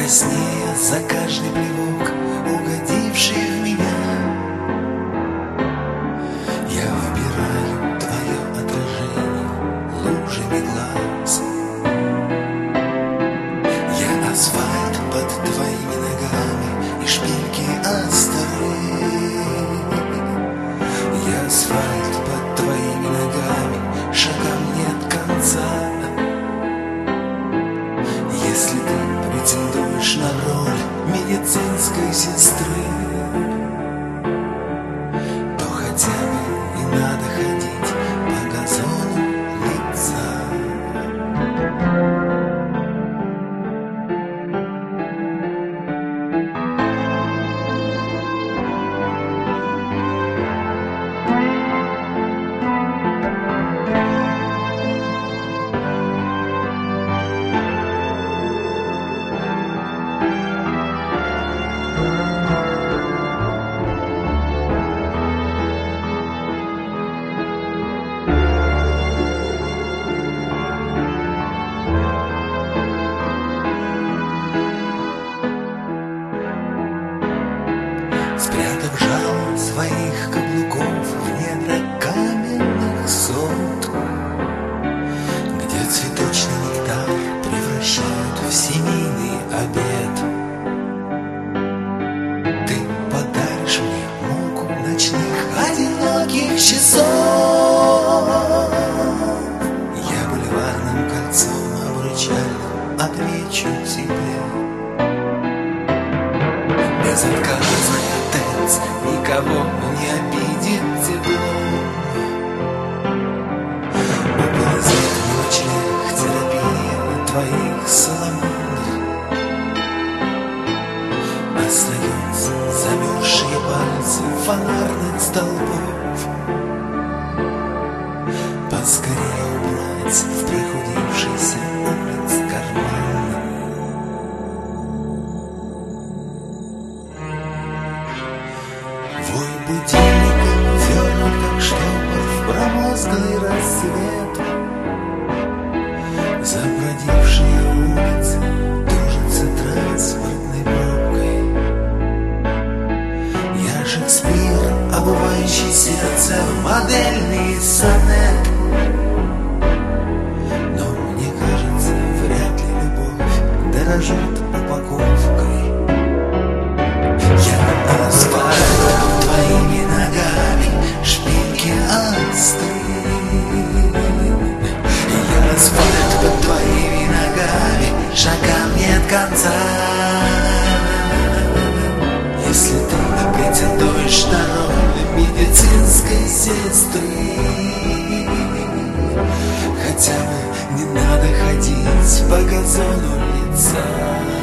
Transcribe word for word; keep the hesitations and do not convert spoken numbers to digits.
краснея за каждый плевок, угодивший в меня. Я выбираю твое отражение лужами глаз. Я асфальт под твоими ногами и шпильки остры. Я асфальт под твоими ногами, шагам нет конца. Если ты претендуешь на роль медицинской сестры, то хотя бы не надо ходить по газону лица. Спрятав жало своих каблуков в недра каменных сот, где цветочный нектар превращают в семейный обед, ты подаришь мне муку ночных одиноких часов. Я бульварным кольцом обручальным отвечу тебе. Безотказный отец никого не обидит теплом. Уползет в ночлег терапия твоих саламандр. Остаются замерзшие пальцы фонарных столбов. Поскорее убрать в прохудившийся улиц карман. Твой будильник вернут, как штопор в промозглый рассвет. Забродившие улицы тужатся транспортной пробкой. Я Шекспир, обувающий сердце в модельный сонет. Но мне кажется, вряд ли любовь дорожит упаковкой. Я асфальт твоими ногами, шпильки остры. Я асфальт под твоими ногами, шагам нет конца. Если ты претендуешь на роль медицинской сестры, хотя бы не надо ходить по газону лица.